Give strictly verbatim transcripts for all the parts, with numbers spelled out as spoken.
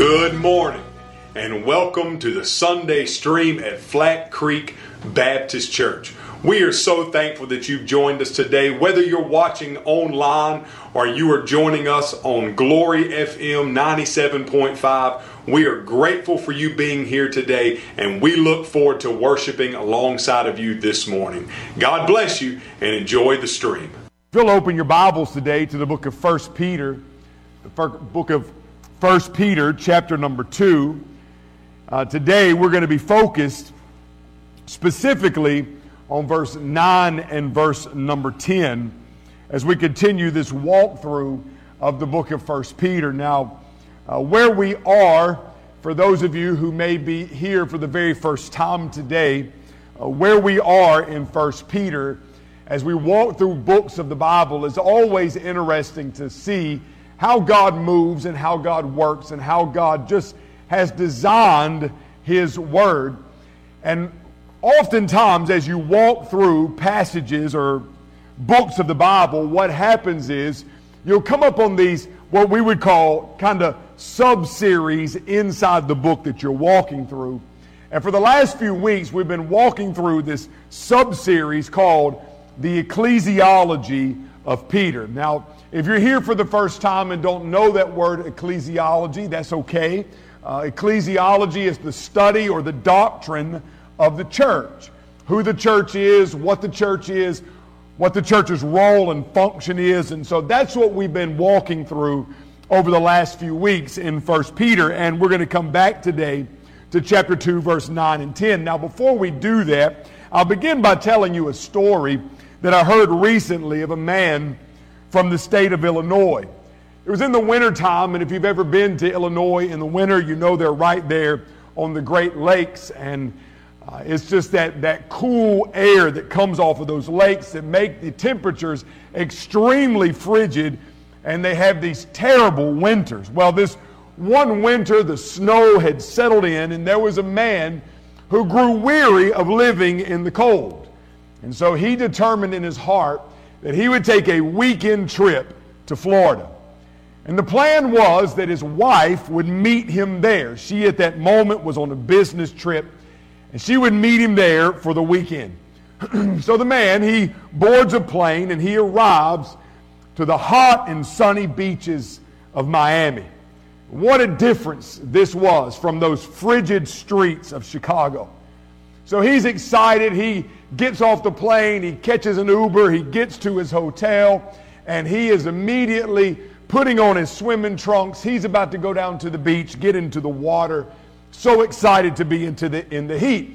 Good morning and welcome to the Sunday stream at Flat Creek Baptist Church. We are so thankful that you've joined us today, whether you're watching online or you are joining us on Glory F M ninety-seven point five. We are grateful for you being here today, and we look forward to worshiping alongside of you this morning. God bless you and enjoy the stream. If you'll open your Bibles today to the book of First Peter, the book of First Peter, chapter number two. Uh, today we're going to be focused specifically on verse nine and verse number ten as we continue this walkthrough of the book of First Peter. Now, uh, where we are, for those of you who may be here for the very first time today, uh, where we are in First Peter, as we walk through books of the Bible, is always interesting to see how God moves and how God works and how God just has designed His Word. And oftentimes as you walk through passages or books of the Bible, what happens is you'll come up on these, what we would call kind of sub-series inside the book that you're walking through. And for the last few weeks, we've been walking through this sub-series called The Ecclesiology of Peter. Now, if you're here for the first time and don't know that word ecclesiology, that's okay. Uh, ecclesiology is the study or the doctrine of the church. Who the church is, what the church is, what the church's role and function is. And so that's what we've been walking through over the last few weeks in First Peter. And we're going to come back today to chapter two, verse nine and ten. Now, before we do that, I'll begin by telling you a story that I heard recently of a man from the state of Illinois. It was in the wintertime, and if you've ever been to Illinois in the winter, you know they're right there on the Great Lakes, and uh, it's just that, that cool air that comes off of those lakes that make the temperatures extremely frigid, and they have these terrible winters. Well, this one winter, the snow had settled in, and there was a man who grew weary of living in the cold. And so he determined in his heart that he would take a weekend trip to Florida. And the plan was that his wife would meet him there. She at that moment was on a business trip, and she would meet him there for the weekend. So the man, he boards a plane and he arrives to the hot and sunny beaches of Miami. What a difference this was from those frigid streets of Chicago. So he's excited. He gets off the plane. He catches an Uber. He gets to his hotel, and he is immediately putting on his swimming trunks. He's about to go down to the beach, get into the water. So excited to be into the in the heat.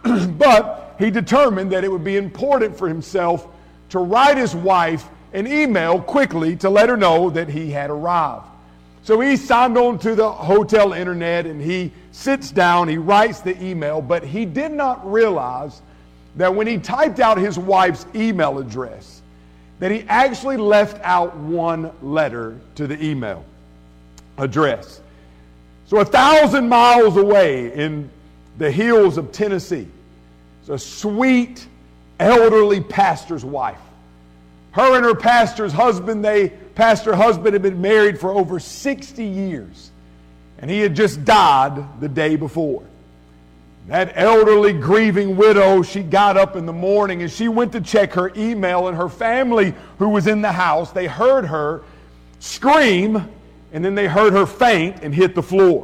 But he determined that it would be important for himself to write his wife an email quickly to let her know that he had arrived. So he signed on to the hotel internet and he sits down, he writes the email, but he did not realize that when he typed out his wife's email address, that he actually left out one letter to the email address. So a thousand miles away in the hills of Tennessee, is a sweet, elderly pastor's wife. Her and her pastor's husband, they pastor husband had been married for over sixty years. And he had just died the day before. That elderly, grieving widow, she got up in the morning and she went to check her email, and her family who was in the house, they heard her scream, and then they heard her faint and hit the floor.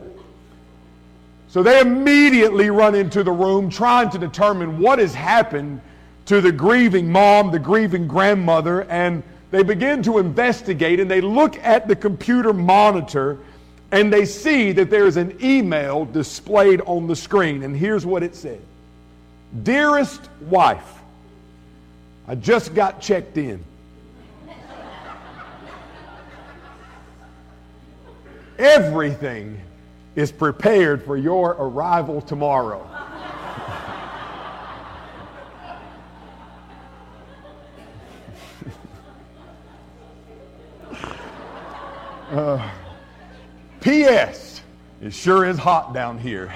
So they immediately run into the room trying to determine what has happened to the grieving mom, the grieving grandmother, and they begin to investigate, and they look at the computer monitor and they see that there is an email displayed on the screen. And here's what it said. Dearest wife, I just got checked in. Everything is prepared for your arrival tomorrow. Uh, P S It sure is hot down here.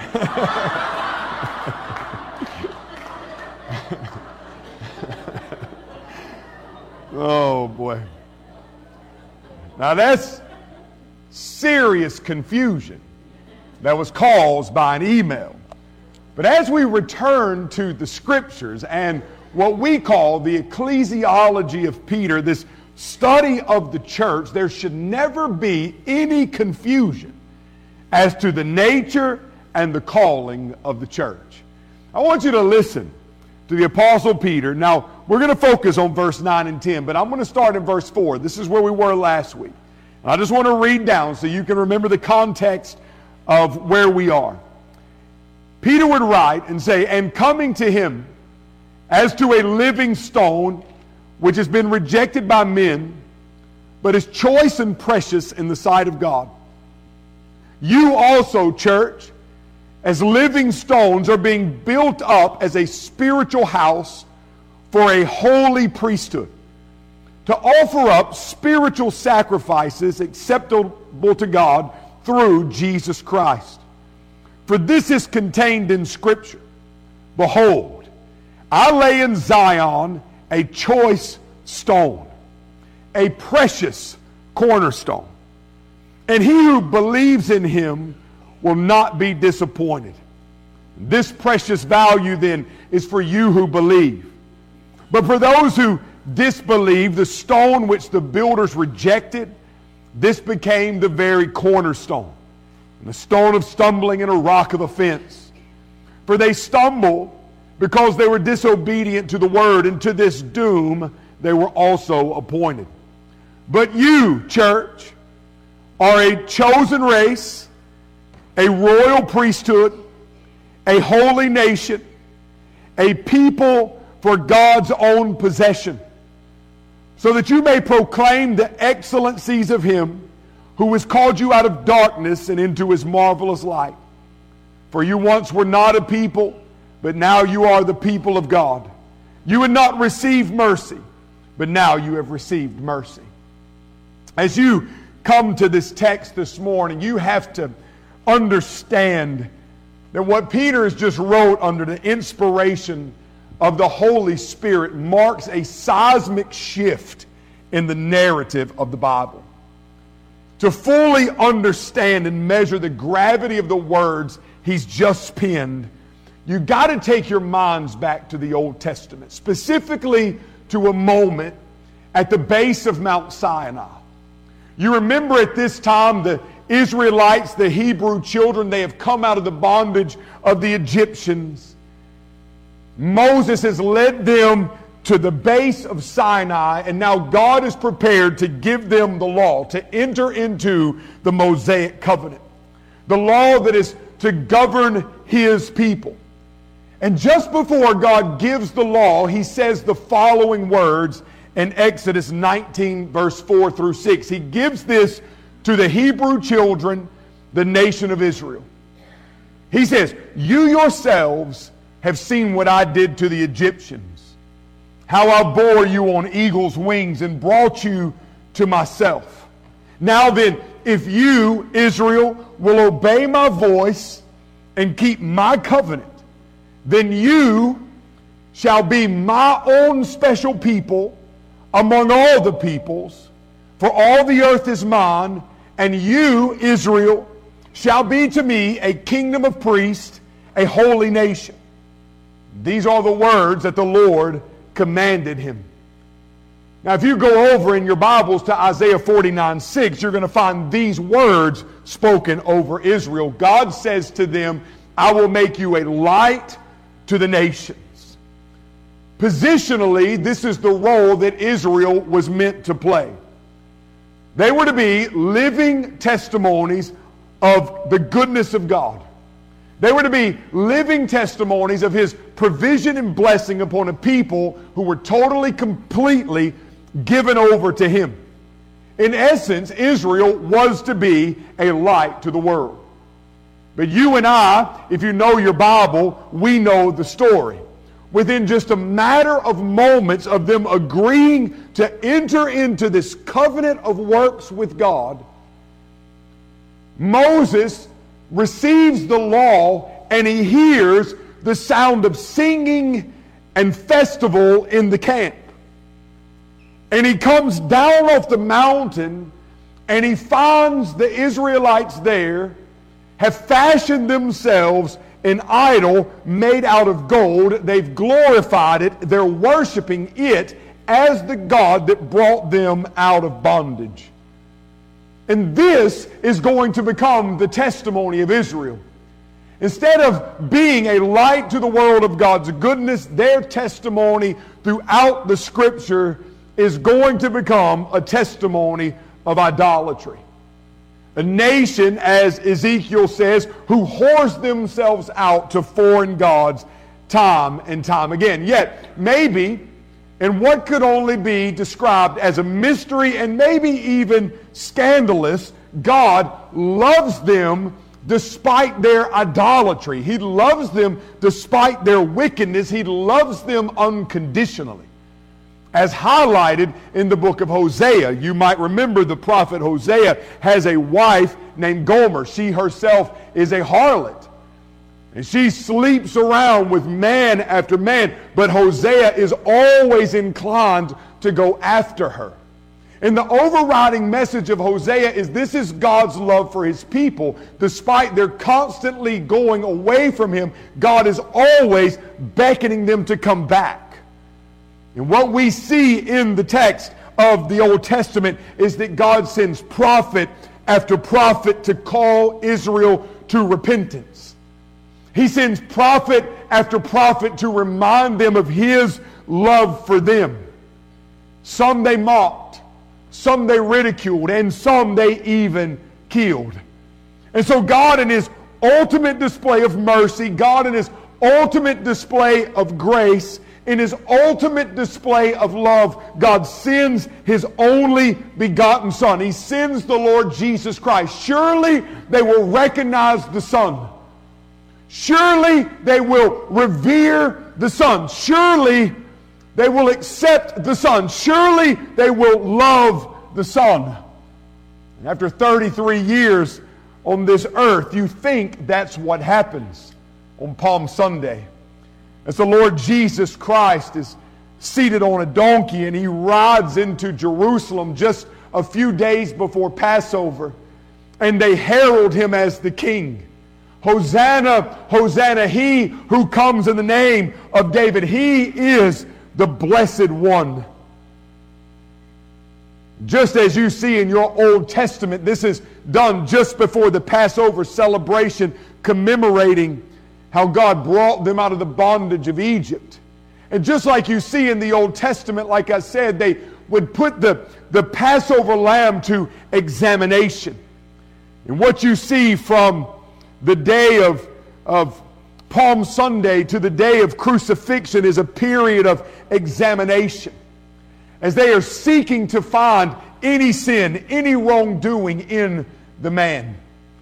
Oh, boy. Now, that's serious confusion. that was caused by an email. But as we return to the scriptures and what we call the ecclesiology of Peter, this study of the church, there should never be any confusion as to the nature and the calling of the church. I want you to listen to the Apostle Peter. Now, we're going to focus on verse nine and ten, but I'm going to start in verse four. This is where we were last week. I just want to read down so you can remember the context of where we are. Peter would write and say, "And coming to him as to a living stone, which has been rejected by men, but is choice and precious in the sight of God. You also, church, as living stones, are being built up as a spiritual house for a holy priesthood, to offer up spiritual sacrifices acceptable to God through Jesus Christ. For this is contained in Scripture. Behold, I lay in Zion a choice stone, a precious cornerstone, and he who believes in him will not be disappointed. This precious value then is for you who believe. But for those who disbelieve, the stone which the builders rejected, this became the very cornerstone, and a stone of stumbling and a rock of offense. For they stumbled because they were disobedient to the word, and to this doom they were also appointed. But you, church, are a chosen race, a royal priesthood, a holy nation, a people for God's own possession, so that you may proclaim the excellencies of him who has called you out of darkness and into his marvelous light. For you once were not a people, but now you are the people of God. You had not received mercy, but now you have received mercy." As you come to this text this morning, you have to understand that what Peter has just wrote under the inspiration of the Holy Spirit marks a seismic shift in the narrative of the Bible. To fully understand and measure the gravity of the words he's just penned, you've got to take your minds back to the Old Testament, specifically to a moment at the base of Mount Sinai. You remember at this time the Israelites, the Hebrew children, they have come out of the bondage of the Egyptians. Moses has led them to the base of Sinai, and now God is prepared to give them the law, to enter into the Mosaic covenant, the law that is to govern his people. And just before God gives the law, he says the following words in Exodus nineteen, verse four through six. He gives this to the Hebrew children, the nation of Israel. He says, "You yourselves have seen what I did to the Egyptians, how I bore you on eagle's wings and brought you to myself. Now then, if you, Israel, will obey my voice and keep my covenant, then you shall be my own special people among all the peoples, for all the earth is mine, and you, Israel, shall be to me a kingdom of priests, a holy nation." These are the words that the Lord commanded him. Now, if you go over in your Bibles to Isaiah forty-nine six, you're going to find these words spoken over Israel. God says to them, "I will make you a light to the nations." Positionally, this is the role that Israel was meant to play. They were to be living testimonies of the goodness of God. They were to be living testimonies of his provision and blessing upon a people who were totally, completely given over to him. In essence, Israel was to be a light to the world. But you and I, if you know your Bible, we know the story. Within just a matter of moments of them agreeing to enter into this covenant of works with God, Moses receives the law and he hears the sound of singing and festival in the camp. And he comes down off the mountain and he finds the Israelites there have fashioned themselves an idol made out of gold. They've glorified it. They're worshiping it as the God that brought them out of bondage. And this is going to become the testimony of Israel. Instead of being a light to the world of God's goodness, their testimony throughout the Scripture is going to become a testimony of idolatry. A nation, as Ezekiel says, who whores themselves out to foreign gods time and time again. Yet, maybe, in what could only be described as a mystery and maybe even scandalous, God loves them despite their idolatry. He loves them despite their wickedness. He loves them unconditionally. As highlighted in the book of Hosea, you might remember the prophet Hosea has a wife named Gomer. She herself is a harlot. And she sleeps around with man after man. But Hosea is always inclined to go after her. And the overriding message of Hosea is this is God's love for His people. Despite their constantly going away from Him, God is always beckoning them to come back. And what we see in the text of the Old Testament is that God sends prophet after prophet to call Israel to repentance. He sends prophet after prophet to remind them of His love for them. Some they mocked, some they ridiculed, and some they even killed. And so God, in His ultimate display of mercy, God in His ultimate display of grace, in His ultimate display of love, God sends His only begotten Son. He sends the Lord Jesus Christ. Surely they will recognize the Son. Surely they will revere the Son. Surely they will accept the Son. Surely they will love the Son. And after thirty-three years on this earth, you think that's what happens on Palm Sunday. As the Lord Jesus Christ is seated on a donkey and He rides into Jerusalem just a few days before Passover, and they herald Him as the King. Hosanna, Hosanna, He who comes in the name of David. He is the Blessed One. Just as you see in your Old Testament, this is done just before the Passover celebration, commemorating how God brought them out of the bondage of Egypt. And just like you see in the Old Testament, like I said, they would put the, the Passover lamb to examination. And what you see from the day of, of Palm Sunday to the day of crucifixion is a period of examination, as they are seeking to find any sin, any wrongdoing in the man.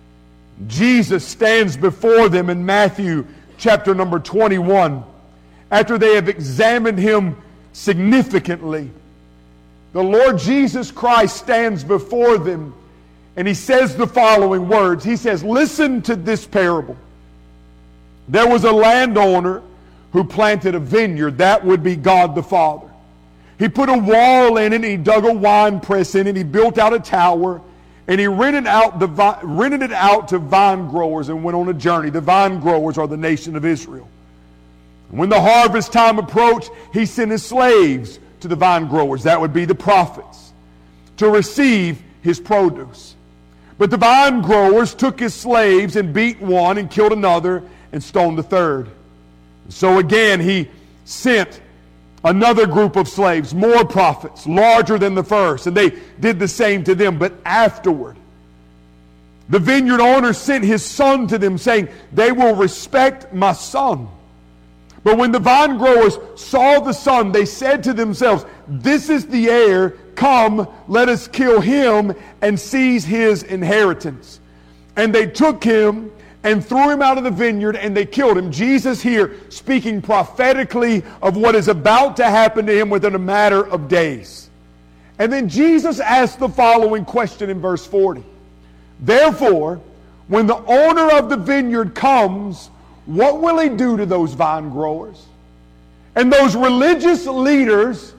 Jesus stands before them in Matthew chapter number twenty-one. After they have examined Him significantly, the Lord Jesus Christ stands before them and He says the following words. He says, listen to this parable. There was a landowner who planted a vineyard. That would be God the Father. He put a wall in it, He dug a wine press in it, He built out a tower, and He rented out the vi- rented it out to vine growers and went on a journey. The vine growers are the nation of Israel. When the harvest time approached, He sent His slaves to the vine growers. That would be the prophets, to receive His produce. But the vine growers took His slaves and beat one and killed another and stoned the third. So again, He sent another group of slaves, more prophets, larger than the first, and they did the same to them. But afterward, the vineyard owner sent his son to them, saying, they will respect my son. But when the vine growers saw the son, they said to themselves, this is the heir, come, let us kill him and seize his inheritance. And they took him and threw him out of the vineyard, and they killed him. Jesus here speaking prophetically of what is about to happen to him within a matter of days. And then Jesus asked the following question in verse forty. Therefore, when the owner of the vineyard comes, what will he do to those vine growers? And those religious leaders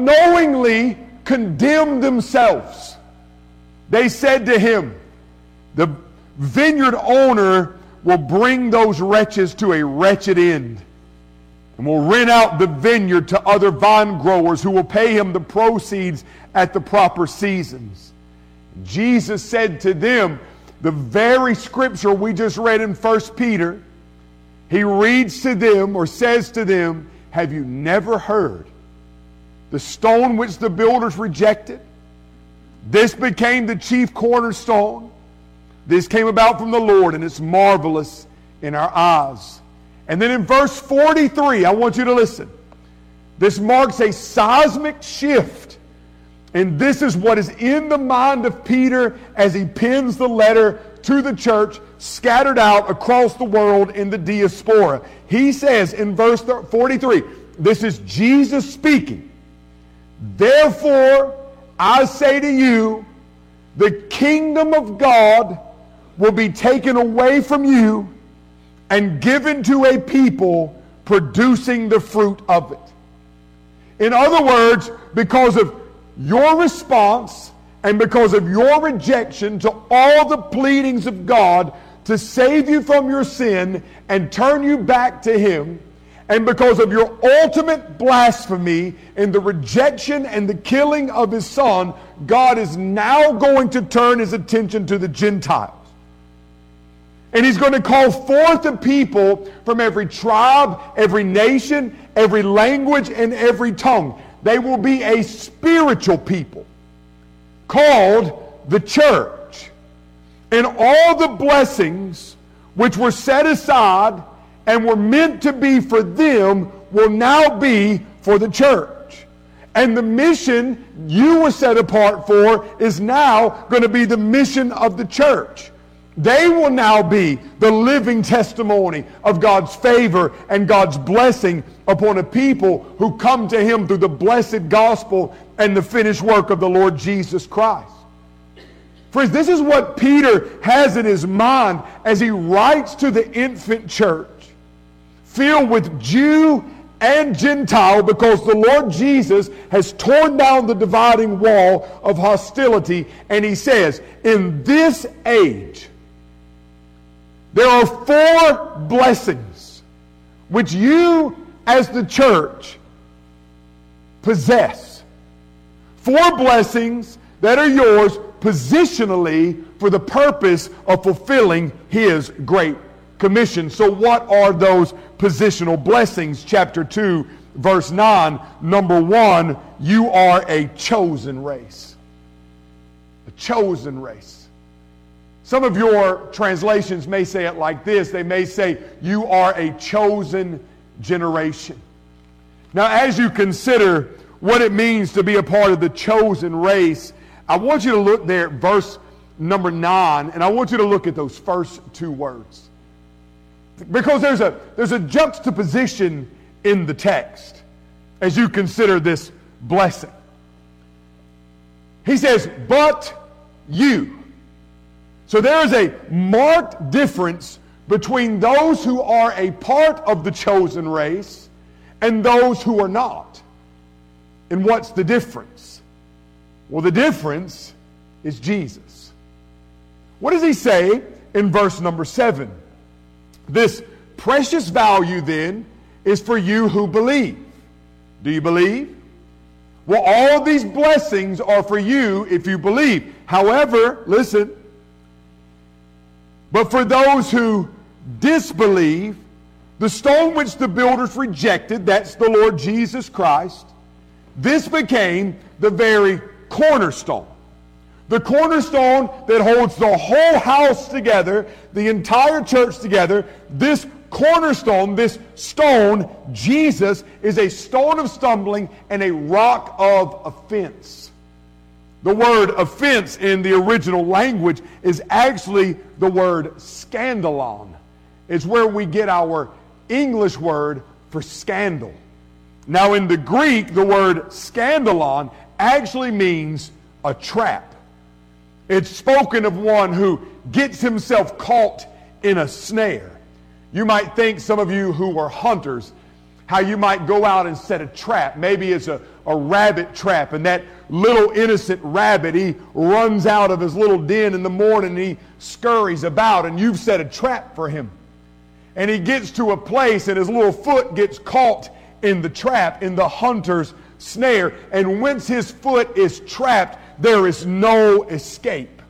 unknowingly condemned themselves. They said to him, the vineyard owner will bring those wretches to a wretched end and will rent out the vineyard to other vine growers who will pay him the proceeds at the proper seasons. Jesus said to them, the very scripture we just read in First Peter, he reads to them or says to them, have you never heard the stone which the builders rejected? This became the chief cornerstone. This came about from the Lord, and it's marvelous in our eyes. And then in verse forty-three, I want you to listen. This marks a seismic shift. And this is what is in the mind of Peter as he pens the letter to the church scattered out across the world in the diaspora. He says in verse forty-three, this is Jesus speaking. Therefore, I say to you, the kingdom of God will be taken away from you and given to a people producing the fruit of it. In other words, because of your response and because of your rejection to all the pleadings of God to save you from your sin and turn you back to Him, and because of your ultimate blasphemy in the rejection and the killing of His Son, God is now going to turn His attention to the Gentiles. And He's going to call forth a people from every tribe, every nation, every language, and every tongue. They will be a spiritual people called the church. And all the blessings which were set aside and were meant to be for them will now be for the church. And the mission you were set apart for is now going to be the mission of the church. They will now be the living testimony of God's favor and God's blessing upon a people who come to Him through the blessed gospel and the finished work of the Lord Jesus Christ. Friends, this is what Peter has in his mind as he writes to the infant church, filled with Jew and Gentile, because the Lord Jesus has torn down the dividing wall of hostility. And he says, in this age, there are four blessings which you as the church possess. Four blessings that are yours positionally for the purpose of fulfilling His great commission. So what are those positional blessings? Chapter two, verse nine. Number one, you are a chosen race. A chosen race. Some of your translations may say it like this. They may say, you are a chosen generation. Now, as you consider what it means to be a part of the chosen race, I want you to look there at verse number nine, and I want you to look at those first two words. Because there's a, there's a juxtaposition in the text as you consider this blessing. He says, but you. So there is a marked difference between those who are a part of the chosen race and those who are not. And what's the difference? Well, the difference is Jesus. What does he say in verse number seven? This precious value then is for you who believe. Do you believe? Well, all these blessings are for you if you believe. However, listen, but for those who disbelieve, the stone which the builders rejected, that's the Lord Jesus Christ, this became the very cornerstone. The cornerstone that holds the whole house together, the entire church together. This cornerstone, this stone, Jesus, is a stone of stumbling and a rock of offense. The word offense in the original language is actually the word scandalon. It's where we get our English word for scandal. Now in the Greek, the word scandalon actually means a trap. It's spoken of one who gets himself caught in a snare. You might think, some of you who are hunters, how you might go out and set a trap. Maybe it's a, a rabbit trap, and that little innocent rabbit, he runs out of his little den in the morning and he scurries about, and you've set a trap for him. And he gets to a place and his little foot gets caught in the trap, in the hunter's snare. And once his foot is trapped, there is no escape.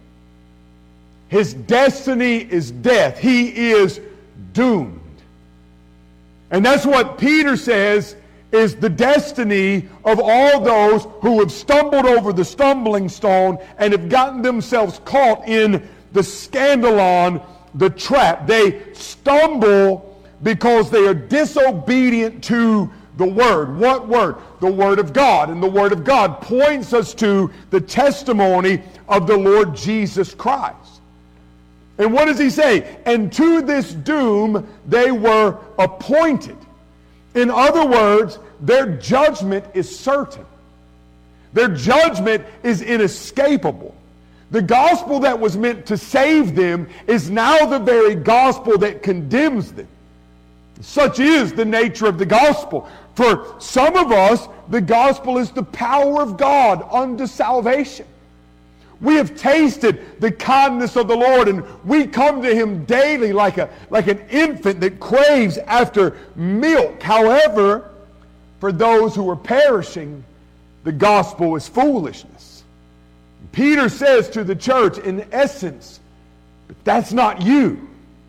His destiny is death. He is doomed. And that's what Peter says is the destiny of all those who have stumbled over the stumbling stone and have gotten themselves caught in the scandalon, the trap. They stumble because they are disobedient to the Word. What Word? The Word of God. And the Word of God points us to the testimony of the Lord Jesus Christ. And what does he say? And to this doom they were appointed. In other words, their judgment is certain. Their judgment is inescapable. The gospel that was meant to save them is now the very gospel that condemns them. Such is the nature of the gospel. For some of us, the gospel is the power of God unto salvation. We have tasted the kindness of the Lord, and we come to Him daily like a like an infant that craves after milk. However, for those who are perishing, the gospel is foolishness. Peter says to the church, in essence, but that's not you.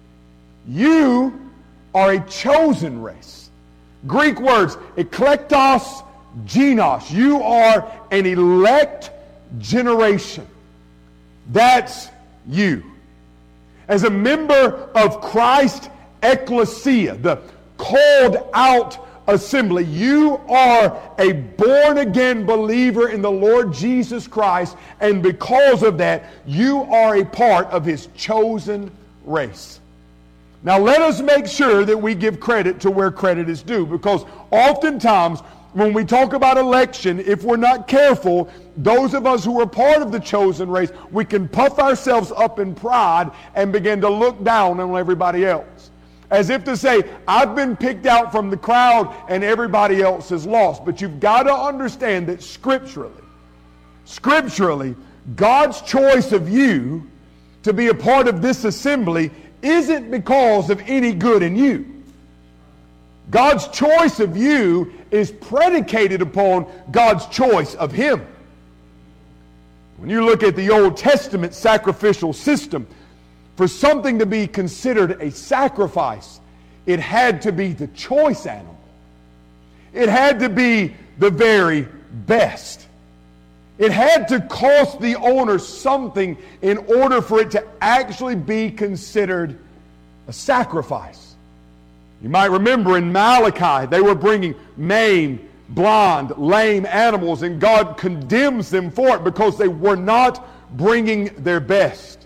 You are a chosen race. Greek words, eklektos, genos. You are an elect generation. That's you. As a member of Christ's ecclesia, the called out assembly, you are a born-again believer in the Lord Jesus Christ, and because of that, you are a part of His chosen race. Now let us make sure that we give credit to where credit is due, because oftentimes when we talk about election, if we're not careful, those of us who are part of the chosen race, we can puff ourselves up in pride and begin to look down on everybody else. As if to say, I've been picked out from the crowd and everybody else is lost. But you've got to understand that scripturally, scripturally, God's choice of you to be a part of this assembly isn't because of any good in you. God's choice of you is predicated upon God's choice of Him. When you look at the Old Testament sacrificial system, for something to be considered a sacrifice, it had to be the choice animal. It had to be the very best. It had to cost the owner something in order for it to actually be considered a sacrifice. You might remember in Malachi, they were bringing maimed, blind, lame animals, and God condemns them for it because they were not bringing their best.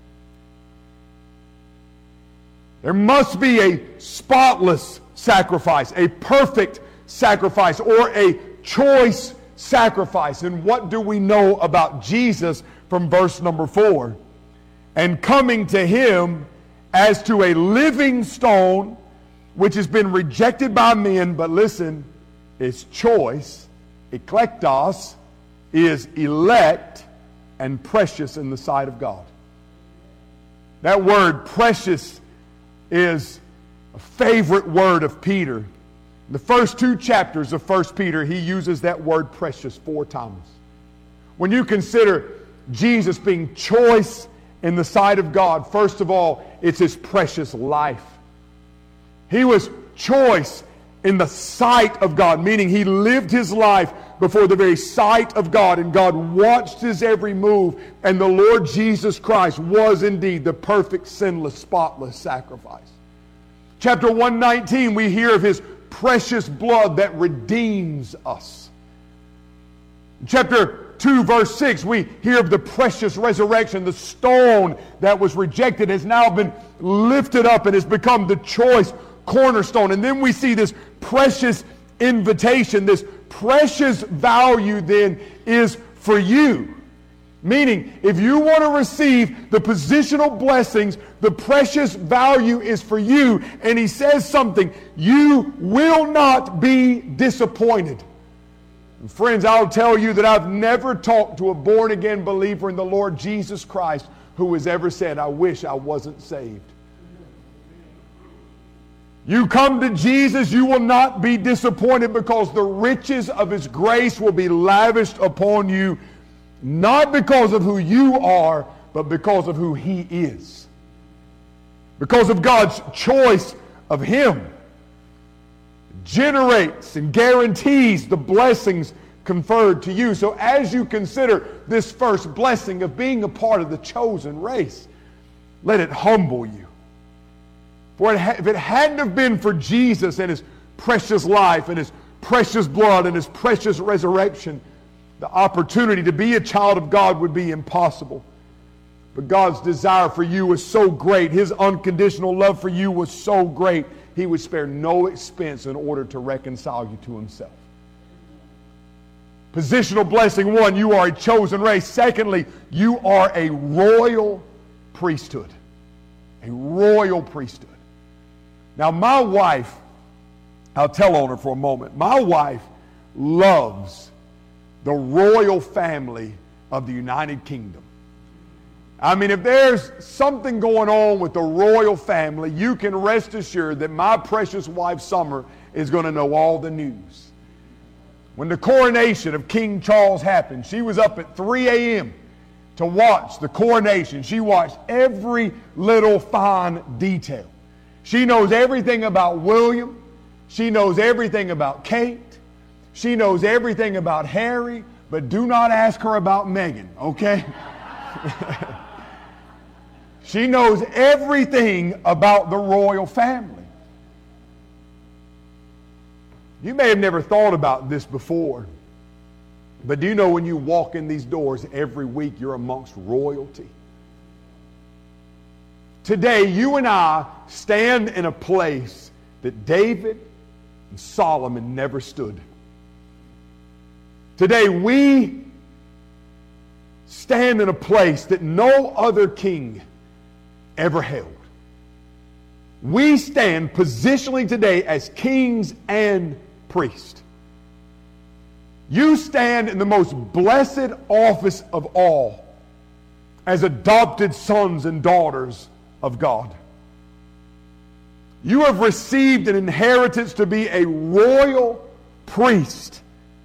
There must be a spotless sacrifice, a perfect sacrifice, or a choice sacrifice. And what do we know about Jesus from verse number four? And coming to Him as to a living stone, which has been rejected by men, but listen, its choice, eklektos, is elect and precious in the sight of God. That word precious is a favorite word of Peter. In the first two chapters of First Peter, he uses that word precious four times. When you consider Jesus being choice in the sight of God, first of all, it's His precious life. He was choice in the sight of God, meaning He lived His life before the very sight of God, and God watched His every move, and the Lord Jesus Christ was indeed the perfect, sinless, spotless sacrifice. Chapter one nineteen, we hear of His precious blood that redeems us. Chapter two, verse six, we hear of the precious resurrection. The stone that was rejected has now been lifted up and has become the choice cornerstone. And then we see this precious invitation, this precious value then is for you. Meaning, if you want to receive the positional blessings, the precious value is for you. And he says something, you will not be disappointed. And friends, I'll tell you that I've never talked to a born-again believer in the Lord Jesus Christ who has ever said, I wish I wasn't saved. You come to Jesus, you will not be disappointed because the riches of His grace will be lavished upon you, not because of who you are, but because of who He is. Because of God's choice of Him. Generates and guarantees the blessings conferred to you. So as you consider this first blessing of being a part of the chosen race, let it humble you. For it ha- if it hadn't have been for Jesus and His precious life and His precious blood and His precious resurrection, the opportunity to be a child of God would be impossible. But God's desire for you was so great. His unconditional love for you was so great. He would spare no expense in order to reconcile you to Himself. Positional blessing, one, you are a chosen race. Secondly, you are a royal priesthood. A royal priesthood. Now, my wife, I'll tell on her for a moment. My wife loves the royal family of the United Kingdom. I mean, if there's something going on with the royal family, you can rest assured that my precious wife, Summer, is going to know all the news. When the coronation of King Charles happened, she was up at three a.m. to watch the coronation. She watched every little fine detail. She knows everything about William. She knows everything about Kate. She knows everything about Harry, but do not ask her about Meghan, okay? She knows everything about the royal family. You may have never thought about this before, but do you know when you walk in these doors every week, you're amongst royalty? Today, you and I stand in a place that David and Solomon never stood. Today, we stand in a place that no other king ever held. We stand positionally today as kings and priests. You stand in the most blessed office of all as adopted sons and daughters of God. You have received an inheritance to be a royal priest,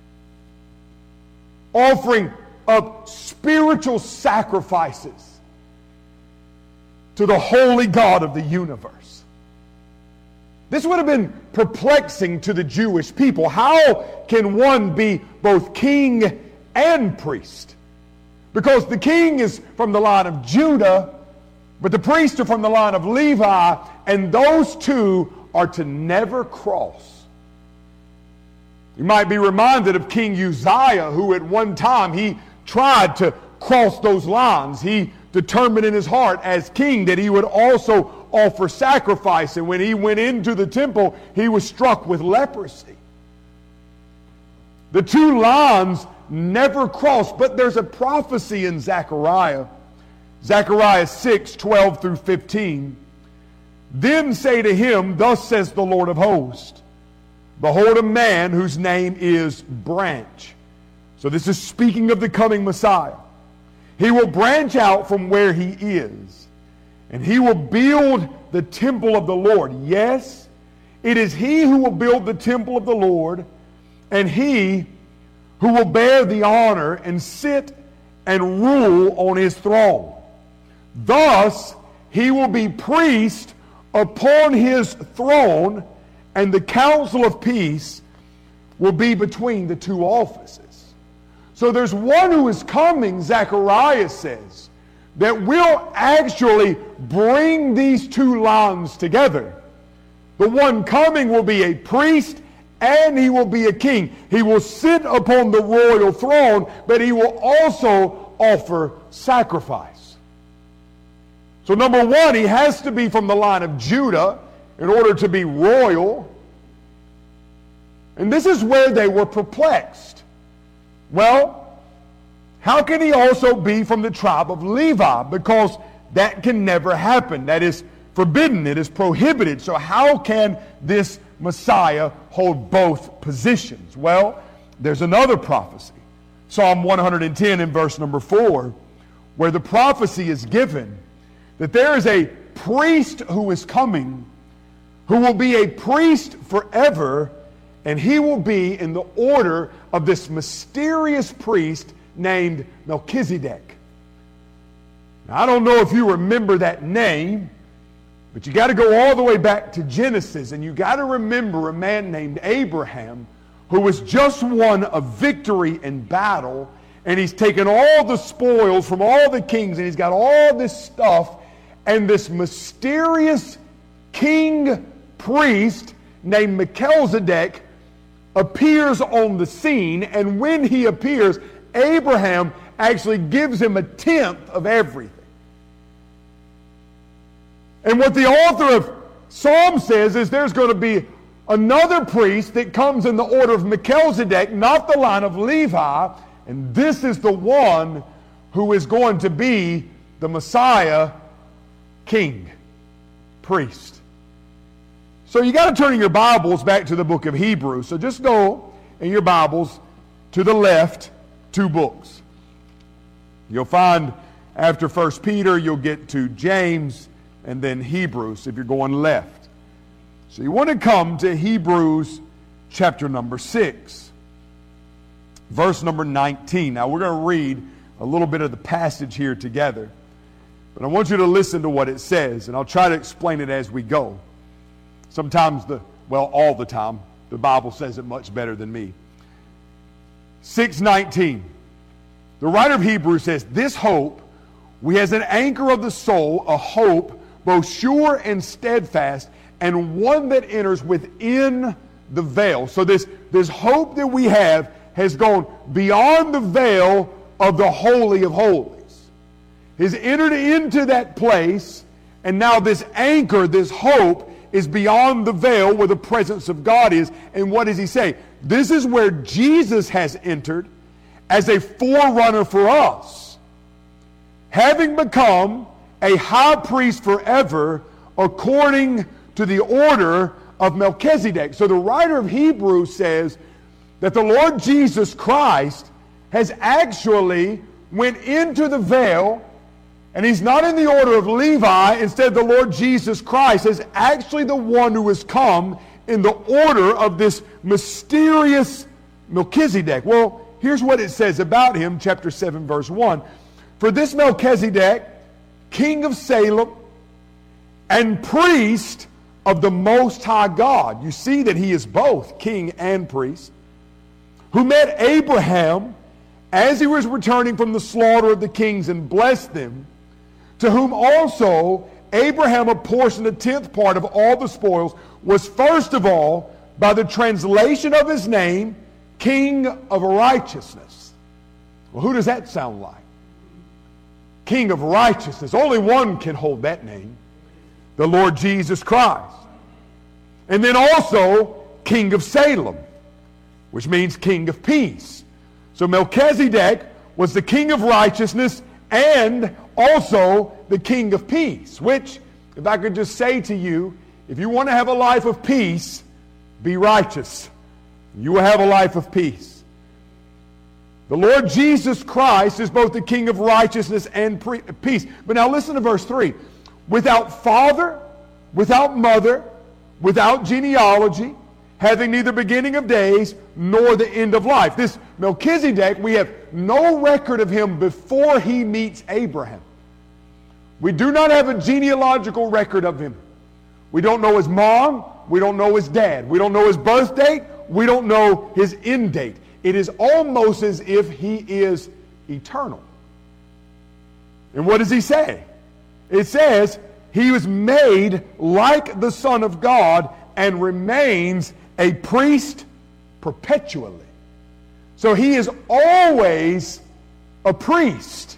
offering up spiritual sacrifices to the holy God of the universe. This would have been perplexing to the Jewish people. How can one be both king and priest? Because the king is from the line of Judah, but the priests are from the line of Levi, and those two are to never cross. You might be reminded of King Uzziah, who at one time he tried to cross those lines. He determined in his heart as king that he would also offer sacrifice, and when he went into the temple, he was struck with leprosy. The two lines never crossed, but there's a prophecy in Zechariah. Zechariah six, twelve through fifteen. Then say to him, thus says the Lord of hosts, behold a man whose name is Branch. So this is speaking of the coming Messiah. He will branch out from where he is, and he will build the temple of the Lord. Yes, it is he who will build the temple of the Lord, and he who will bear the honor and sit and rule on his throne. Thus he will be priest upon his throne, and the council of peace will be between the two offices. So there's one who is coming, Zechariah says, that will actually bring these two lines together. The one coming will be a priest and he will be a king. He will sit upon the royal throne, but he will also offer sacrifice. So number one, he has to be from the line of Judah in order to be royal. And this is where they were perplexed. Well, how can he also be from the tribe of Levi? Because that can never happen. That is forbidden. It is prohibited. So how can this Messiah hold both positions? Well, there's another prophecy. Psalm one hundred ten in verse number four, where the prophecy is given that there is a priest who is coming, who will be a priest forever, and he will be in the order of this mysterious priest named Melchizedek. Now, I don't know if you remember that name, but you got to go all the way back to Genesis, and you got to remember a man named Abraham who was just won a victory in battle, and he's taken all the spoils from all the kings, and he's got all this stuff, and this mysterious king priest named Melchizedek appears on the scene, and when he appears, Abraham actually gives him a tenth of everything. And what the author of Psalm says is there's going to be another priest that comes in the order of Melchizedek, not the line of Levi, and this is the one who is going to be the Messiah, king, priest. So you got to turn in your Bibles back to the book of Hebrews. So just go in your Bibles to the left two books. You'll find after First Peter, you'll get to James and then Hebrews if you're going left. So you want to come to Hebrews chapter number six, verse number nineteen. Now we're going to read a little bit of the passage here together, but I want you to listen to what it says, and I'll try to explain it as we go. Sometimes, the well, all the time, the Bible says it much better than me. six nineteen. The writer of Hebrews says, "This hope we as an anchor of the soul, a hope both sure and steadfast, and one that enters within the veil." So this, this hope that we have has gone beyond the veil of the Holy of Holies. Has entered into that place, and now this anchor, this hope, is beyond the veil where the presence of God is. And what does he say? This is where Jesus has entered as a forerunner for us, having become a high priest forever according to the order of Melchizedek. So the writer of Hebrews says that the Lord Jesus Christ has actually went into the veil, and he's not in the order of Levi. Instead, the Lord Jesus Christ is actually the one who has come in the order of this mysterious Melchizedek. Well, here's what it says about him, chapter seven, verse one. "For this Melchizedek, king of Salem, and priest of the Most High God." You see that he is both king and priest. "Who met Abraham as he was returning from the slaughter of the kings and blessed them, to whom also Abraham apportioned a tenth part of all the spoils, was first of all, by the translation of his name, King of Righteousness." Well, who does that sound like? King of Righteousness. Only one can hold that name. The Lord Jesus Christ. And then also King of Salem, which means King of Peace. So Melchizedek was the King of Righteousness and also the King of Peace, which, if I could just say to you, if you want to have a life of peace, be righteous. You will have a life of peace. The Lord Jesus Christ is both the King of righteousness and pre- peace. But now listen to verse three. "Without father, without mother, without genealogy, having neither beginning of days nor the end of life." This Melchizedek, we have no record of him before he meets Abraham. We do not have a genealogical record of him. We don't know his mom. We don't know his dad. We don't know his birth date. We don't know his end date. It is almost as if he is eternal. And what does he say? It says he was made like the Son of God and remains a priest perpetually. So he is always a priest.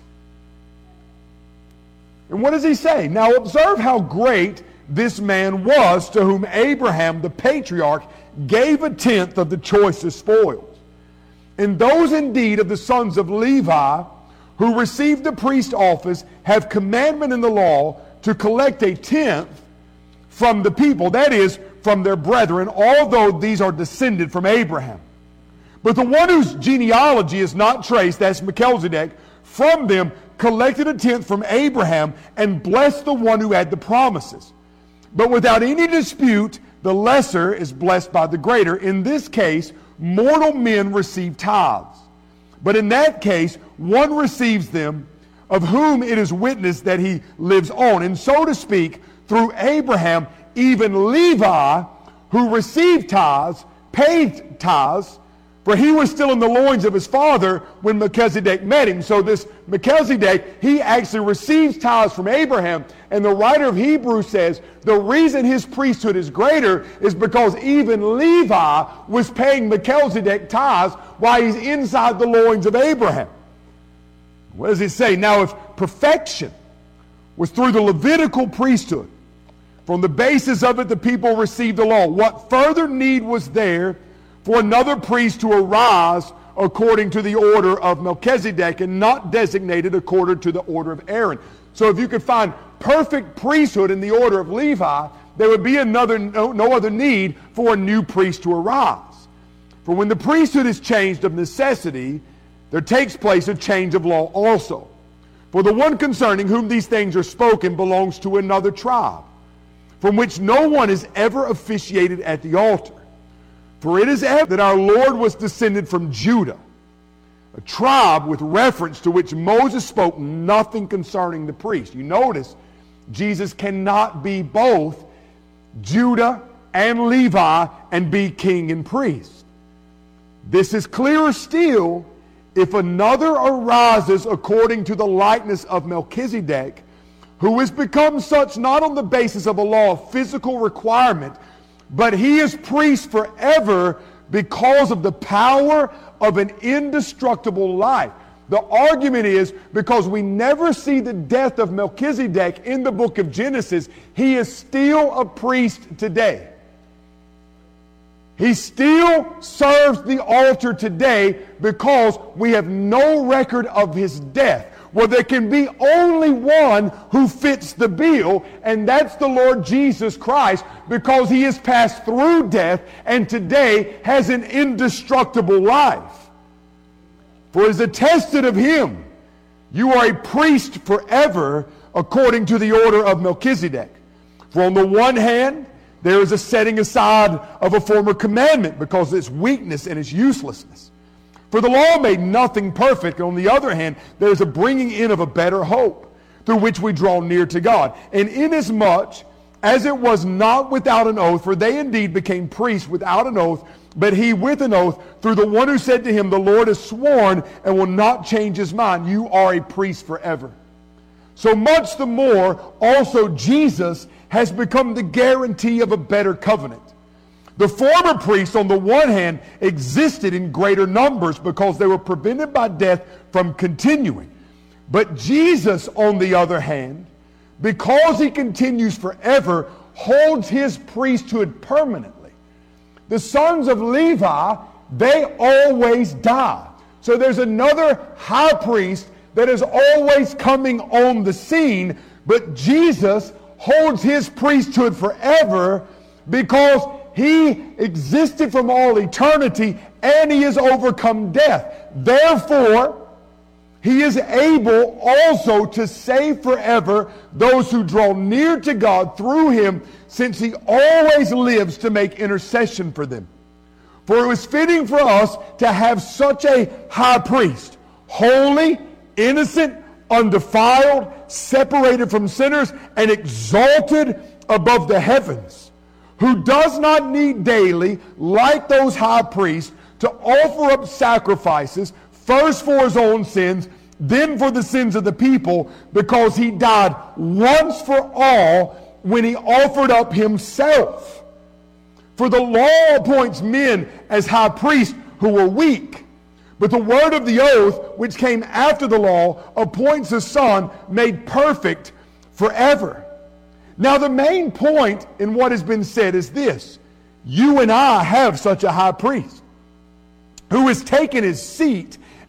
And what does he say? "Now observe how great this man was, to whom Abraham the patriarch gave a tenth of the choicest spoils. And those indeed of the sons of Levi who receive the priest office have commandment in the law to collect a tenth from the people, that is, from their brethren, although these are descended from Abraham. But the one whose genealogy is not traced, that's Melchizedek, from them collected a tenth from Abraham and blessed the one who had the promises. But without any dispute, the lesser is blessed by the greater. In this case, mortal men receive tithes. But in that case, one receives them, of whom it is witnessed that he lives on. And so to speak, through Abraham, even Levi, who received tithes, paid tithes, for he was still in the loins of his father when Melchizedek met him. So this Melchizedek, he actually receives tithes from Abraham. And the writer of Hebrews says the reason his priesthood is greater is because even Levi was paying Melchizedek tithes while he's inside the loins of Abraham. What does it say? Now, if perfection was through the Levitical priesthood, from the basis of it the people received the law, what further need was there for another priest to arise according to the order of Melchizedek and not designated according to the order of Aaron? So if you could find perfect priesthood in the order of Levi, there would be another no, no other need for a new priest to arise. For when the priesthood is changed of necessity, there takes place a change of law also. For the one concerning whom these things are spoken belongs to another tribe, from which no one is ever officiated at the altar. For it is evident that our Lord was descended from Judah, a tribe with reference to which Moses spoke nothing concerning the priest. You notice, Jesus cannot be both Judah and Levi and be king and priest. This is clearer still if another arises according to the likeness of Melchizedek, who has become such not on the basis of a law of physical requirement, but he is priest forever because of the power of an indestructible life. The argument is because we never see the death of Melchizedek in the book of Genesis, he is still a priest today. He still serves the altar today because we have no record of his death. Well, there can be only one who fits the bill, and that's the Lord Jesus Christ, because he has passed through death and today has an indestructible life. For it is attested of him, you are a priest forever according to the order of Melchizedek. For on the one hand, there is a setting aside of a former commandment because of its weakness and its uselessness. For the law made nothing perfect. On the other hand, there is a bringing in of a better hope, through which we draw near to God. And inasmuch as it was not without an oath, for they indeed became priests without an oath, but he with an oath, through the one who said to him, the Lord has sworn and will not change his mind. You are a priest forever. So much the more, also Jesus has become the guarantee of a better covenant. The former priests, on the one hand, existed in greater numbers because they were prevented by death from continuing. But Jesus, on the other hand, because he continues forever, holds his priesthood permanently. The sons of Levi, they always die. So there's another high priest that is always coming on the scene, but Jesus holds his priesthood forever because he existed from all eternity and he has overcome death. Therefore, he is able also to save forever those who draw near to God through him, since he always lives to make intercession for them. For it was fitting for us to have such a high priest, holy, innocent, undefiled, separated from sinners, and exalted above the heavens, who does not need daily, like those high priests, to offer up sacrifices, first for his own sins, then for the sins of the people, because he died once for all when he offered up himself. For the law appoints men as high priests who are weak, but the word of the oath, which came after the law, appoints a son made perfect forever. Now the main point in what has been said is this: you and I have such a high priest who has taken his seat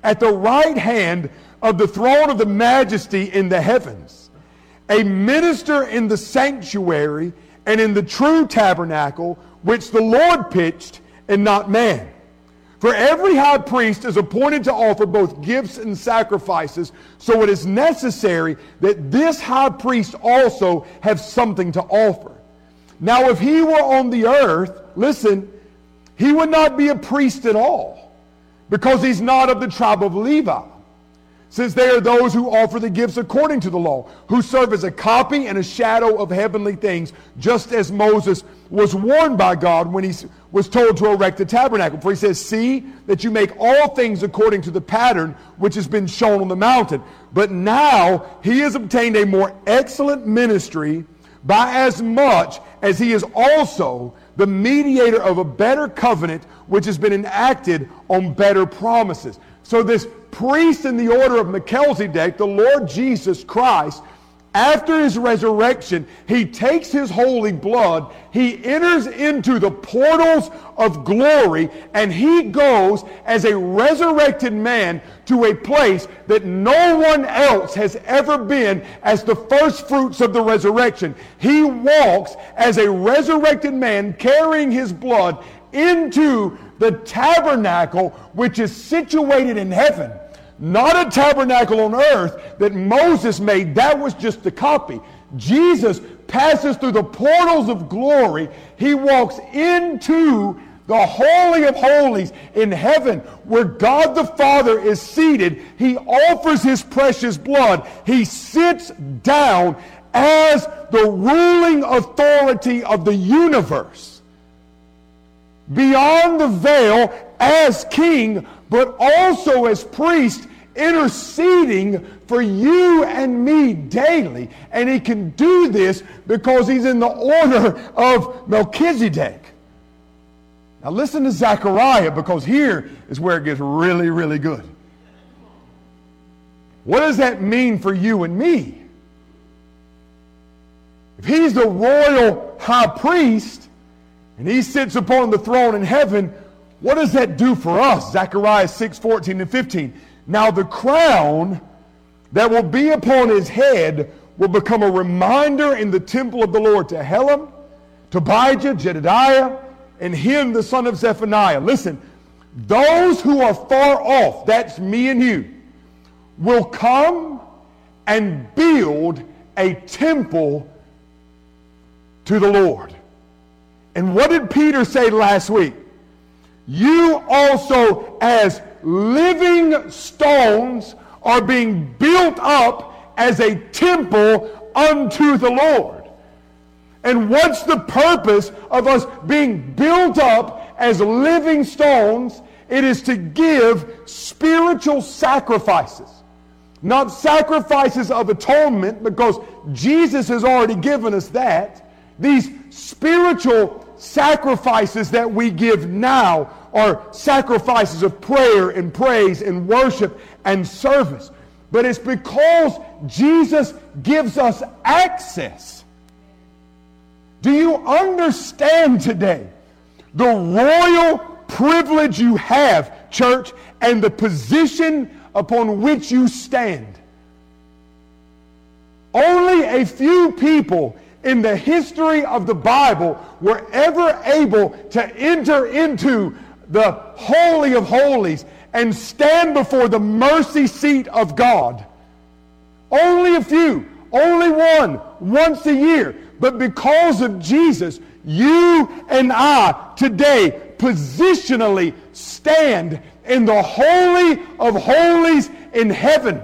at the right hand of the throne of the majesty in the heavens, a minister in the sanctuary and in the true tabernacle, which the Lord pitched and not man. For every high priest is appointed to offer both gifts and sacrifices, so it is necessary that this high priest also have something to offer. Now if he were on the earth, listen, he would not be a priest at all, because he's not of the tribe of Levi, since they are those who offer the gifts according to the law, who serve as a copy and a shadow of heavenly things, just as Moses was warned by God when he was told to erect the tabernacle. For he says, see that you make all things according to the pattern which has been shown on the mountain. But now he has obtained a more excellent ministry, by as much as he is also the mediator of a better covenant, which has been enacted on better promises. So this priest in the order of Melchizedek, the Lord Jesus Christ, after his resurrection, he takes his holy blood, he enters into the portals of glory, and he goes as a resurrected man to a place that no one else has ever been as the first fruits of the resurrection. He walks as a resurrected man carrying his blood into the tabernacle which is situated in heaven. Not a tabernacle on earth that Moses made. That was just a copy. Jesus passes through the portals of glory. He walks into the Holy of Holies in heaven, where God the Father is seated. He offers his precious blood. He sits down as the ruling authority of the universe, beyond the veil, as king, but also as priest, interceding for you and me daily. And he can do this because he's in the order of Melchizedek. Now listen to Zechariah, because here is where it gets really, really good. What does that mean for you and me? If he's the royal high priest and he sits upon the throne in heaven, what does that do for us? Zechariah six, fourteen and fifteen. Now the crown that will be upon his head will become a reminder in the temple of the Lord to Helem, Tobijah, Jedediah, and him the son of Zephaniah. Listen, those who are far off, that's me and you, will come and build a temple to the Lord. And what did Peter say last week? You also, as living stones, are being built up as a temple unto the Lord. And what's the purpose of us being built up as living stones? It is to give spiritual sacrifices. Not sacrifices of atonement, because Jesus has already given us that. These spiritual sacrifices that we give now are sacrifices of prayer and praise and worship and service. But it's because Jesus gives us access. Do you understand today the royal privilege you have, church, and the position upon which you stand? Only a few people in the history of the Bible were ever able to enter into the Holy of Holies and stand before the mercy seat of God. Only a few, only one, once a year. But because of Jesus, you and I today positionally stand in the Holy of Holies in heaven.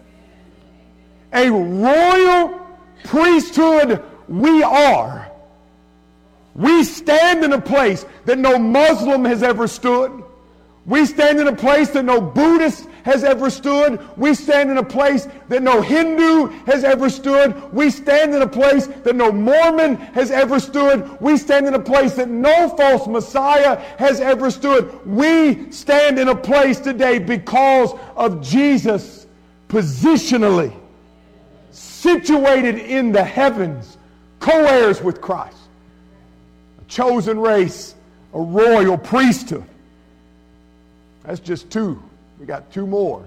A royal priesthood we are. We stand in a place that no Muslim has ever stood. We stand in a place that no Buddhist has ever stood. We stand in a place that no Hindu has ever stood. We stand in a place that no Mormon has ever stood. We stand in a place that no false Messiah has ever stood. We stand in a place today because of Jesus, positionally situated in the heavens, co-heirs with Christ, a chosen race, a royal priesthood. That's just two. We got two more.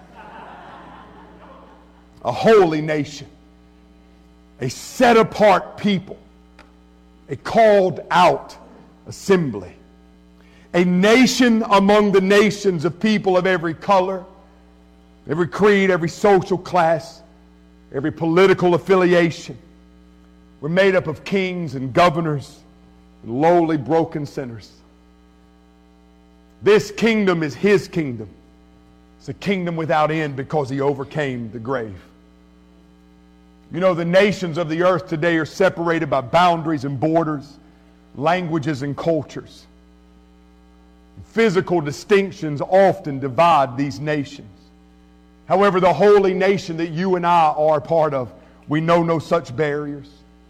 A holy nation. A set-apart people. A called-out assembly. A nation among the nations of people of every color, every creed, every social class, every political affiliation. We're made up of kings and governors and lowly, broken sinners. This kingdom is His kingdom. It's a kingdom without end because He overcame the grave. You know, the nations of the earth today are separated by boundaries and borders, languages and cultures. Physical distinctions often divide these nations. However, the holy nation that you and I are a part of, we know no such barriers.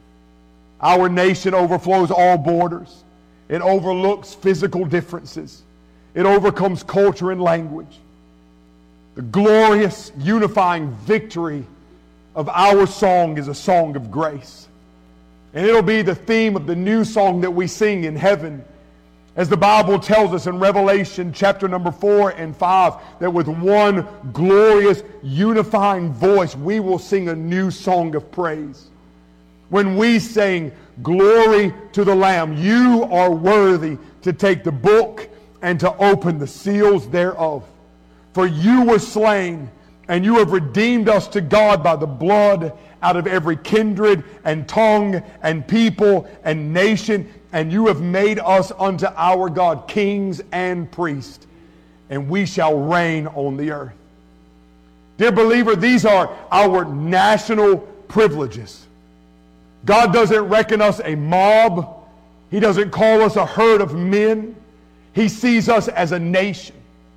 Our nation overflows all borders. It overlooks physical differences. It overcomes culture and language. The glorious unifying victory of our song is a song of grace. And it'll be the theme of the new song that we sing in heaven. As the Bible tells us in Revelation chapter number four and five, that with one glorious unifying voice, we will sing a new song of praise. When we sing, "Glory to the Lamb, you are worthy to take the book and to open the seals thereof. For you were slain, and you have redeemed us to God by the blood out of every kindred and tongue and people and nation, and you have made us unto our God kings and priests, and we shall reign on the earth." Dear believer, these are our national privileges. God doesn't reckon us a mob. He doesn't call us a herd of men. He sees us as a nation,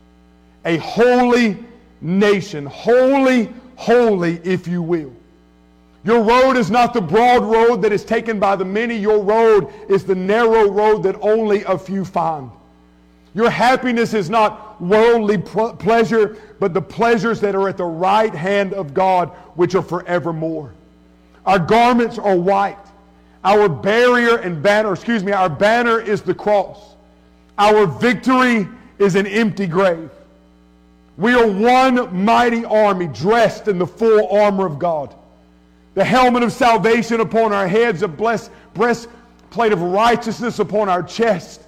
a holy nation, holy, holy, if you will. Your road is not the broad road that is taken by the many. Your road is the narrow road that only a few find. Your happiness is not worldly pleasure, but the pleasures that are at the right hand of God, which are forevermore. Our garments are white. Our barrier and banner, excuse me, our banner is the cross. Our victory is an empty grave. We are one mighty army dressed in the full armor of God. The helmet of salvation upon our heads, a blessed breastplate of righteousness upon our chest,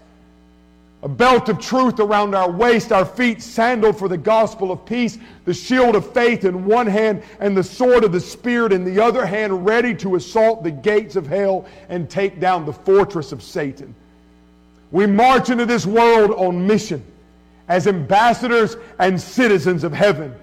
a belt of truth around our waist, our feet sandaled for the gospel of peace, the shield of faith in one hand, and the sword of the Spirit in the other hand, ready to assault the gates of hell and take down the fortress of Satan. We march into this world on mission as ambassadors and citizens of heaven,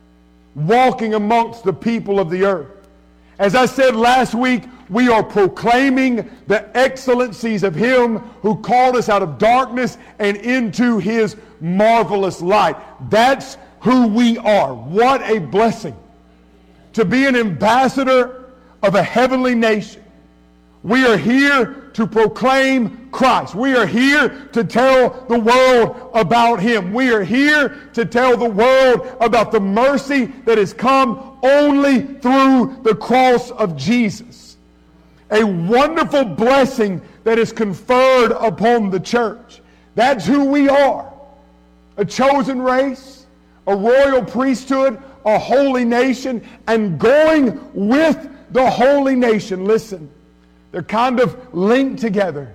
walking amongst the people of the earth. As I said last week, we are proclaiming the excellencies of Him who called us out of darkness and into His marvelous light. That's who we are. What a blessing to be an ambassador of a heavenly nation. We are here to proclaim Christ. We are here to tell the world about Him. We are here to tell the world about the mercy that has come only through the cross of Jesus. A wonderful blessing that is conferred upon the church. That's who we are. A chosen race, a royal priesthood, a holy nation, and going with the holy nation. Listen, they're kind of linked together.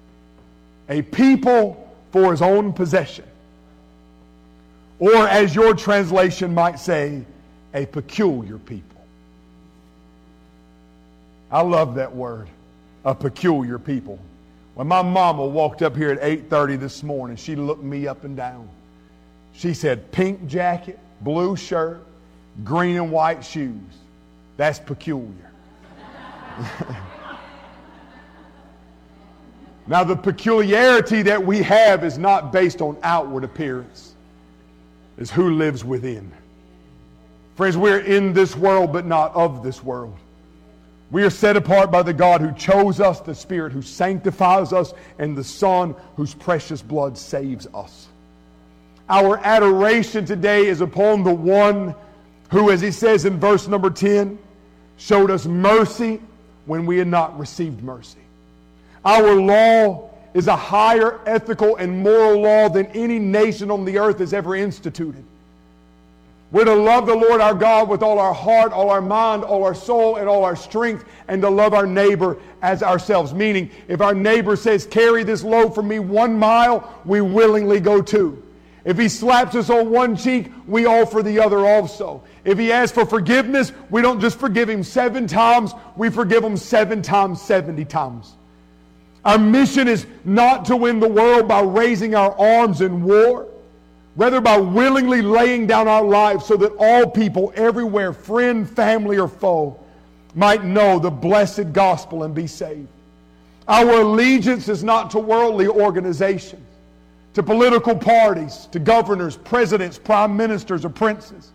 A people for His own possession. Or as your translation might say, a peculiar people. I love that word, a peculiar people. When my mama walked up here at eight thirty this morning, she looked me up and down. She said, pink jacket, blue shirt, green and white shoes. That's peculiar. Now, the peculiarity that we have is not based on outward appearance. It's who lives within. Friends, we're in this world, but not of this world. We are set apart by the God who chose us, the Spirit who sanctifies us, and the Son whose precious blood saves us. Our adoration today is upon the one who, as he says in verse number ten, showed us mercy when we had not received mercy. Our law is a higher ethical and moral law than any nation on the earth has ever instituted. We're to love the Lord our God with all our heart, all our mind, all our soul, and all our strength, and to love our neighbor as ourselves. Meaning, if our neighbor says, carry this load for me one mile, we willingly go two. If he slaps us on one cheek, we offer the other also. If he asks for forgiveness, we don't just forgive him seven times, we forgive him seven times, seventy times. Our mission is not to win the world by raising our arms in war, rather by willingly laying down our lives so that all people everywhere, friend, family, or foe, might know the blessed gospel and be saved. Our allegiance is not to worldly organizations, to political parties, to governors, presidents, prime ministers, or princes.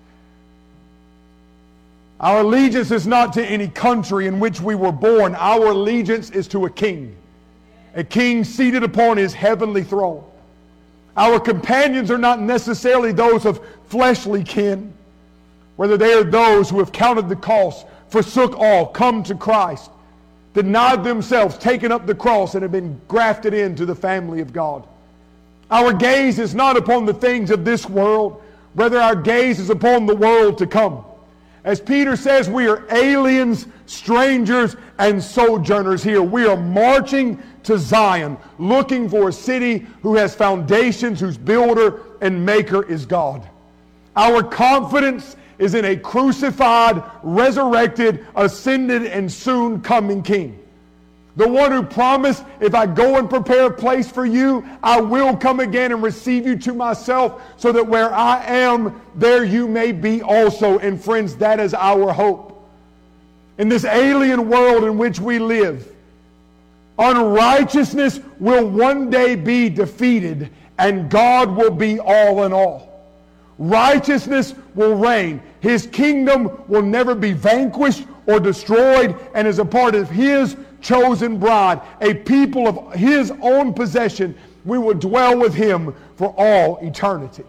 Our allegiance is not to any country in which we were born. Our allegiance is to a king, a king seated upon his heavenly throne. Our companions are not necessarily those of fleshly kin, whether they are those who have counted the cost, forsook all, come to Christ, denied themselves, taken up the cross, and have been grafted into the family of God. Our gaze is not upon the things of this world, rather our gaze is upon the world to come. As Peter says, we are aliens, strangers, and sojourners here. We are marching to Zion, looking for a city who has foundations, whose builder and maker is God. Our confidence is in a crucified, resurrected, ascended, and soon coming King. The one who promised, if I go and prepare a place for you, I will come again and receive you to myself, so that where I am, there you may be also. And friends, that is our hope. In this alien world in which we live, unrighteousness will one day be defeated, and God will be all in all. Righteousness will reign. His kingdom will never be vanquished or destroyed, and is a part of His chosen bride, a people of His own possession. We will dwell with Him for all eternity.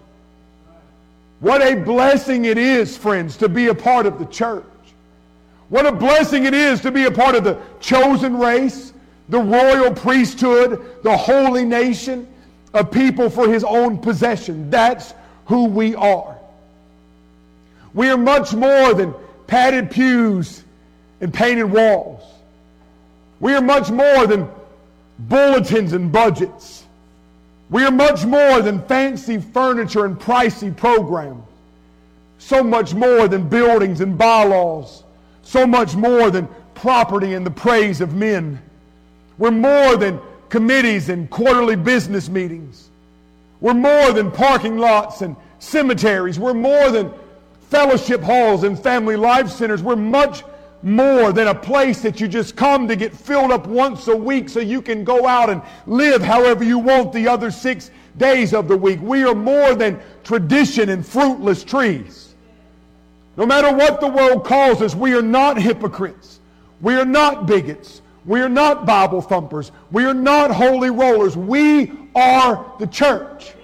What a blessing it is, friends, to be a part of the church. What a blessing it is to be a part of the chosen race, the royal priesthood, the holy nation, a people for His own possession. That's who we are. We are much more than padded pews and painted walls. We are much more than bulletins and budgets. We are much more than fancy furniture and pricey programs. So much more than buildings and bylaws. So much more than property and the praise of men. We're more than committees and quarterly business meetings. We're more than parking lots and cemeteries. We're more than fellowship halls and family life centers. We're much more than a place that you just come to get filled up once a week so you can go out and live however you want the other six days of the week. We are more than tradition and fruitless trees. No matter what the world calls us, we are not hypocrites. We are not bigots. We are not Bible thumpers. We are not holy rollers. We are the church.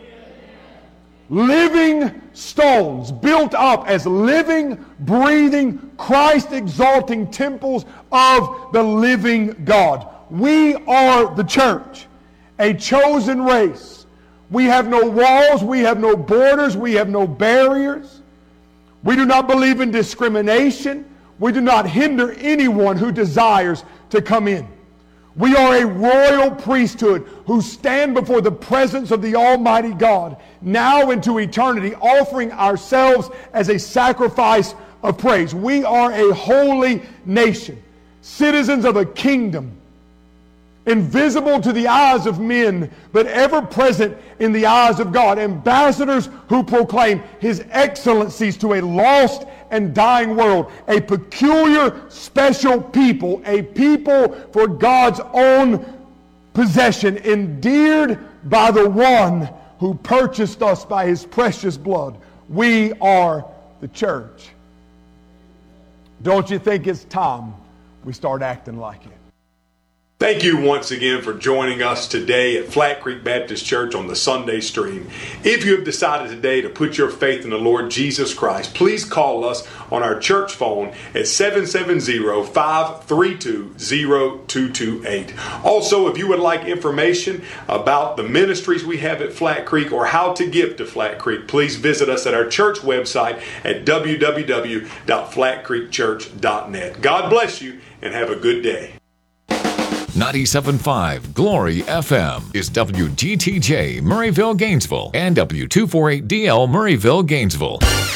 Living stones built up as living, breathing, Christ-exalting temples of the living God. We are the church, a chosen race. We have no walls, we have no borders, we have no barriers. We do not believe in discrimination. We do not hinder anyone who desires to come in. We are a royal priesthood who stand before the presence of the Almighty God, now into eternity, offering ourselves as a sacrifice of praise. We are a holy nation, citizens of a kingdom, invisible to the eyes of men, but ever present in the eyes of God. Ambassadors who proclaim His excellencies to a lost and dying world. A peculiar, special people. A people for God's own possession, endeared by the one who purchased us by His precious blood. We are the church. Don't you think it's time we start acting like it? Thank you once again for joining us today at Flat Creek Baptist Church on the Sunday Stream. If you have decided today to put your faith in the Lord Jesus Christ, please call us on our church phone at seven seven zero, five three two, zero two two eight. Also, if you would like information about the ministries we have at Flat Creek or how to give to Flat Creek, please visit us at our church website at w w w dot flat creek church dot net. God bless you and have a good day. ninety-seven point five Glory F M is W G T J Murrayville, Gainesville, and W two forty-eight D L Murrayville, Gainesville.